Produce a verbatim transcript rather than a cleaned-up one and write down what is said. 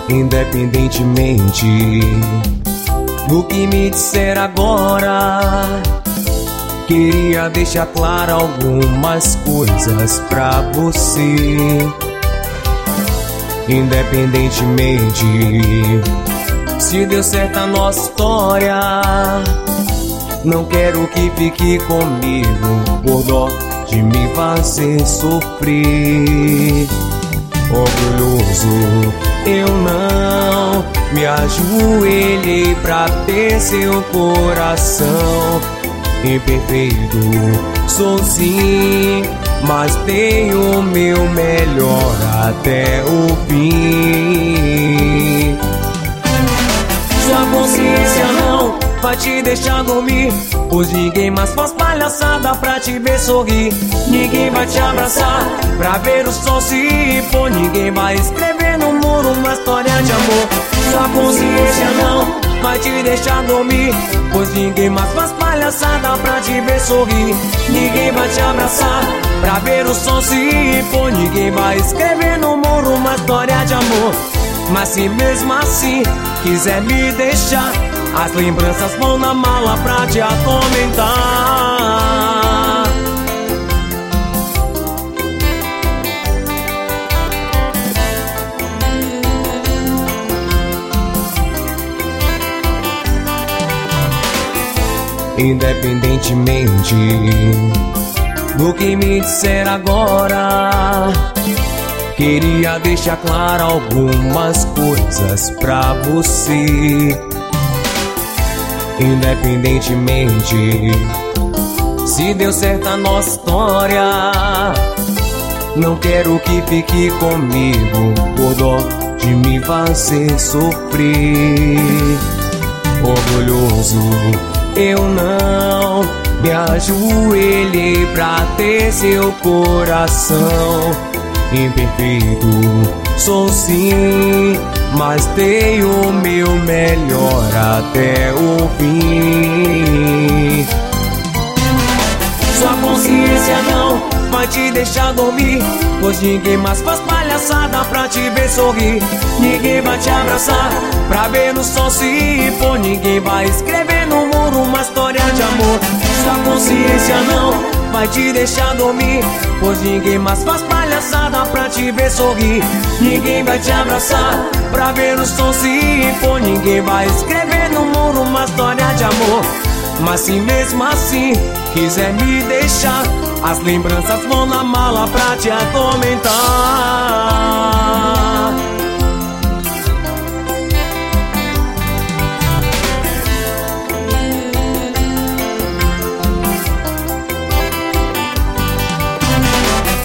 Independentemente do que me disser agora, queria deixar claro algumas coisas pra você. Independentemente se deu certo a nossa história, não quero que fique comigo por dó de me fazer sofrer. Orgulhoso, eu não me ajoelhei pra ter seu coração. Imperfeito, sou sim, mas dei o meu melhor até o fim. Sua consciência não vai te deixar dormir, pois ninguém mais faz palhaçada pra te ver sorrir. Ninguém vai te abraçar pra ver o sol se pôr. Ninguém vai escrever no muro uma história de amor. Sua consciência não vai te deixar dormir, pois ninguém mais faz palhaçada pra te ver sorrir. Ninguém vai te abraçar pra ver o sol se pôr. Ninguém vai escrever no muro uma história de amor. Mas se mesmo assim quiser me deixar, as lembranças vão na mala pra te atormentar. Independentemente do que me disser agora, queria deixar claro algumas coisas pra você. Independentemente se deu certo a nossa história, não quero que fique comigo por dó de me fazer sofrer. Orgulhoso, eu não me ajoelhei pra ter seu coração. Imperfeito, sou sim, mas dei o meu melhor até o fim. Sua consciência não vai te deixar dormir, pois ninguém mais faz palhaçada pra te ver sorrir. Ninguém vai te abraçar pra ver no sol se pôr. Ninguém vai escrever no muro uma história de amor. Sua consciência não vai te deixar dormir, pois ninguém mais faz palhaçada pra te ver sorrir. Ninguém vai te abraçar pra ver o sol se pôr. Ninguém vai escrever no muro uma história de amor. Mas se mesmo assim quiser me deixar, as lembranças vão na mala pra te atormentar.